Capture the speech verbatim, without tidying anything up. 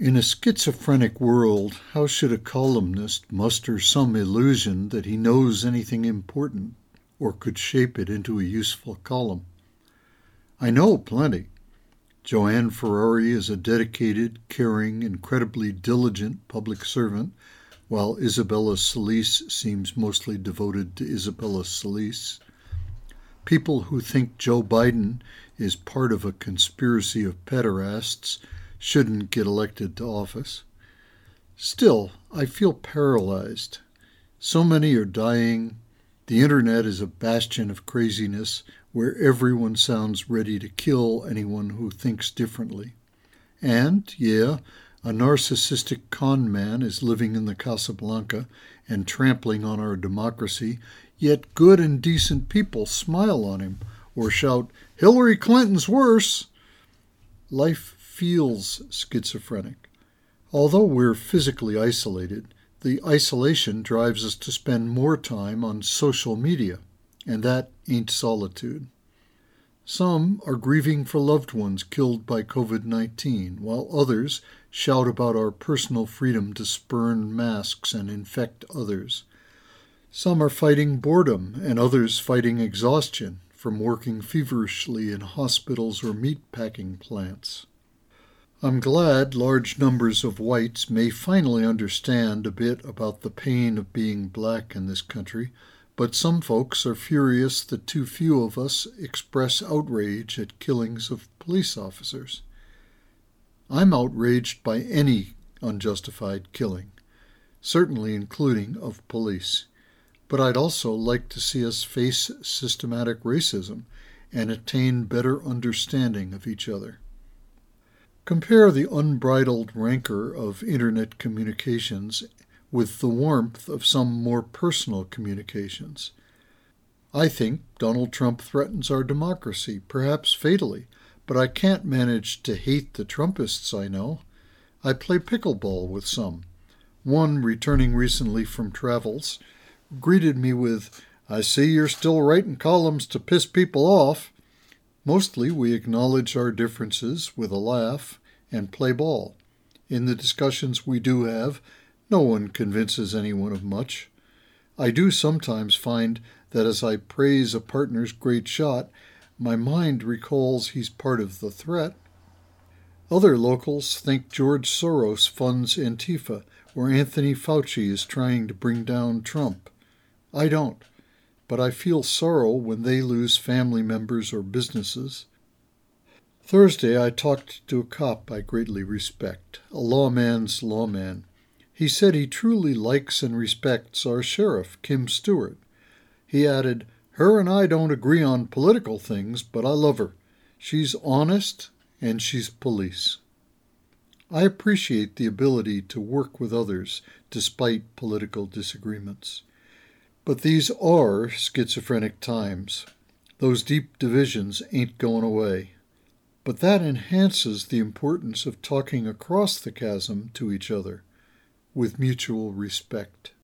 In a schizophrenic world, how should a columnist muster some illusion that he knows anything important or could shape it into a useful column? I know plenty. Joanne Ferrari is a dedicated, caring, incredibly diligent public servant, while Isabella Solis seems mostly devoted to Isabella Solis. People who think Joe Biden is part of a conspiracy of pederasts shouldn't get elected to office. Still, I feel paralyzed. So many are dying. The internet is a bastion of craziness where everyone sounds ready to kill anyone who thinks differently. And, yeah, a narcissistic con man is living in the Casablanca and trampling on our democracy, yet good and decent people smile on him or shout, "Hillary Clinton's worse!" Life feels schizophrenic. Although we're physically isolated, the isolation drives us to spend more time on social media, and that ain't solitude. Some are grieving for loved ones killed by covid nineteen, while others shout about our personal freedom to spurn masks and infect others. Some are fighting boredom, and others fighting exhaustion from working feverishly in hospitals or meatpacking plants. I'm glad large numbers of whites may finally understand a bit about the pain of being black in this country, but some folks are furious that too few of us express outrage at killings of police officers. I'm outraged by any unjustified killing, certainly including of police, but I'd also like to see us face systematic racism and attain better understanding of each other. Compare the unbridled rancor of internet communications with the warmth of some more personal communications. I think Donald Trump threatens our democracy, perhaps fatally, but I can't manage to hate the Trumpists I know. I play pickleball with some. One, returning recently from travels, greeted me with, "I see you're still writing columns to piss people off." Mostly we acknowledge our differences with a laugh and play ball. In the discussions we do have, no one convinces anyone of much. I do sometimes find that as I praise a partner's great shot, my mind recalls he's part of the threat. Other locals think George Soros funds Antifa, or Anthony Fauci is trying to bring down Trump. I don't, but I feel sorrow when they lose family members or businesses. Thursday, I talked to a cop I greatly respect, a lawman's lawman. He said he truly likes and respects our sheriff, Kim Stewart. He added, "Her and I don't agree on political things, but I love her. She's honest and she's police." I appreciate the ability to work with others despite political disagreements. But these are schizophrenic times. Those deep divisions ain't going away. But that enhances the importance of talking across the chasm to each other with mutual respect.